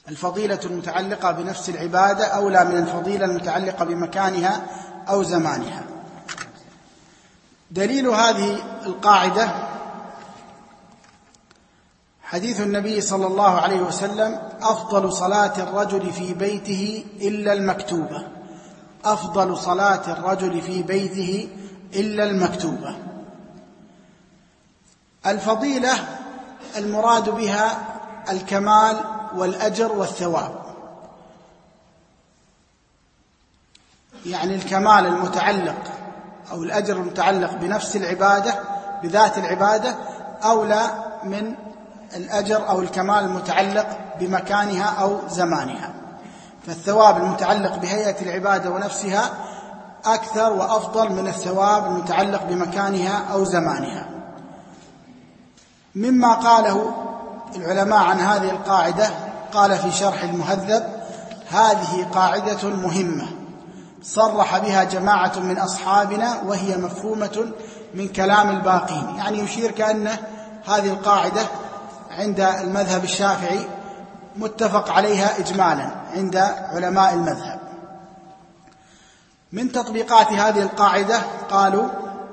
الفضيلة المتعلقة بنفس العبادة أولى من الفضيلة المتعلقة بمكانها أو زمانها. دليل هذه القاعدة حديث النبي صلى الله عليه وسلم: أفضل صلاة الرجل في بيته إلا المكتوبة. أفضل صلاة الرجل في بيته إلا المكتوبة. الفضيلة المراد بها الكمال والأجر والثواب، يعني الكمال المتعلق أو الأجر المتعلق بنفس العبادة بذات العبادة أولى من الأجر أو الكمال المتعلق بمكانها أو زمانها، فالثواب المتعلق بهيئة العبادة ونفسها أكثر وأفضل من الثواب المتعلق بمكانها أو زمانها. مما قاله العلماء عن هذه القاعدة قال في شرح المهذب: هذه قاعدة مهمة صرح بها جماعة من أصحابنا وهي مفهومة من كلام الباقين، يعني يشير كأن هذه القاعدة عند المذهب الشافعي متفق عليها إجمالا عند علماء المذهب. من تطبيقات هذه القاعدة قالوا: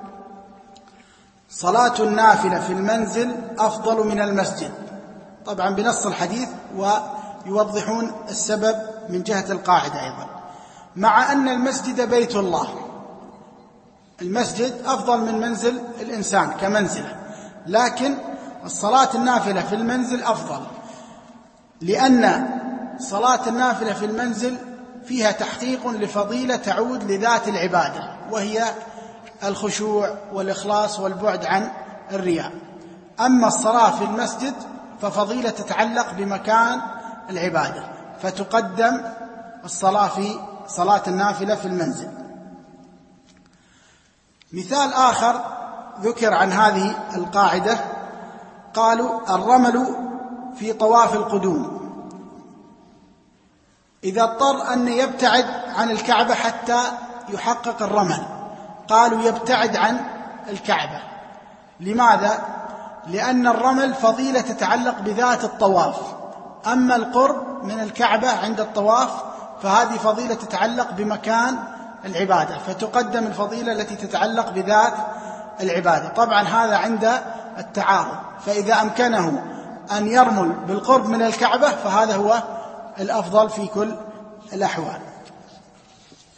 صلاة النافلة في المنزل أفضل من المسجد، طبعا بنص الحديث، ويوضحون السبب من جهة القاعدة أيضا، مع أن المسجد بيت الله، المسجد أفضل من منزل الإنسان كمنزله، لكن الصلاة النافلة في المنزل أفضل، لأن صلاة النافلة في المنزل فيها تحقيق لفضيلة تعود لذات العبادة، وهي الخشوع والإخلاص والبعد عن الرياء. أما الصلاة في المسجد ففضيلة تتعلق بمكان العبادة، فتقدم الصلاة في صلاة النافلة في المنزل. مثال آخر ذكر عن هذه القاعدة قالوا: الرمل في طواف القدوم، إذا اضطر أن يبتعد عن الكعبة حتى يحقق الرمل، قالوا يبتعد عن الكعبة. لماذا؟ لأن الرمل فضيلة تتعلق بذات الطواف، أما القرب من الكعبة عند الطواف فهذه فضيلة تتعلق بمكان العبادة، فتقدم الفضيلة التي تتعلق بذات العبادة. طبعا هذا عند التعارض، فإذا أمكنه أن يرمل بالقرب من الكعبة فهذا هو الأفضل في كل الأحوال.